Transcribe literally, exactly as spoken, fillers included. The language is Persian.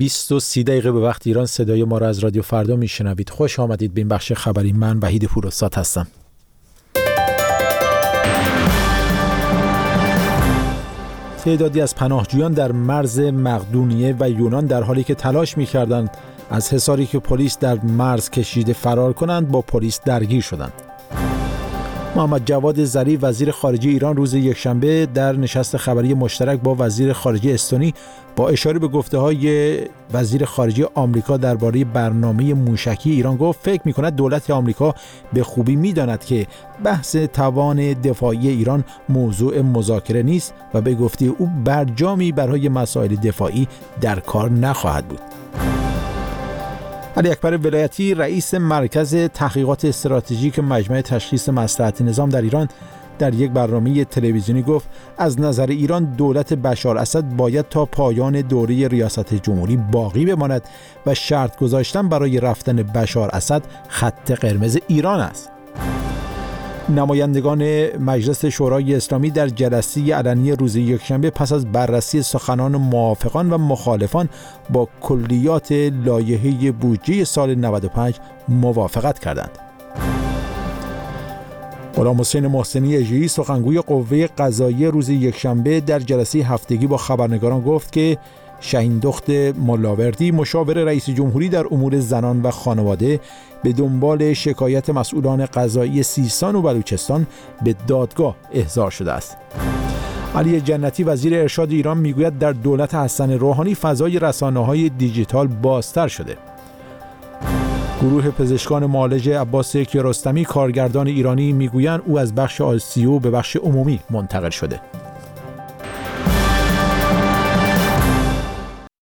بیست و سی دقیقه به وقت ایران صدای ما را از رادیو فردا میشنوید. خوش آمدید به این بخش خبری. من وحید پوراستاد هستم. تعدادی از پناهجویان در مرز مقدونیه و یونان در حالی که تلاش می‌کردند از حصاری که پلیس در مرز کشیده فرار کنند با پلیس درگیر شدند. محمد جواد ظریف وزیر خارجه ایران روز یکشنبه در نشست خبری مشترک با وزیر خارجه استونی با اشاره به گفته‌های وزیر خارجه آمریکا درباره برنامه موشکی ایران گفت فکر می‌کند دولت آمریکا به خوبی می‌داند که بحث توان دفاعی ایران موضوع مذاکره نیست و به گفته او برجامی برای مسائل دفاعی در کار نخواهد بود. علی اکبر ولایتی رئیس مرکز تحقیقات استراتژیک مجمع تشخیص مصلحت نظام در ایران در یک برنامه تلویزیونی گفت از نظر ایران دولت بشار اسد باید تا پایان دوره ریاست جمهوری باقی بماند و شرط گذاشتن برای رفتن بشار اسد خط قرمز ایران است. نمایندگان مجلس شورای اسلامی در جلسه علنی روز یکشنبه پس از بررسی سخنان موافقان و مخالفان با کلیات لایحه بودجه سال نود و پنج موافقت کردند. غلام حسین محسنی اژه‌ای سخنگوی قوه قضاییه روز یکشنبه در جلسه هفتگی با خبرنگاران گفت که شهین دخت ملاوردی مشاور رئیس جمهوری در امور زنان و خانواده به دنبال شکایت مسئولان قضایی سیستان و بلوچستان به دادگاه احضار شده است. علی جنتی وزیر ارشاد ایران میگوید در دولت حسن روحانی فضای رسانه‌های دیجیتال بازتر شده. گروه پزشکان معالج عباس کیارستمی کارگردان ایرانی میگویند او از بخش آی سی یو به بخش عمومی منتقل شده.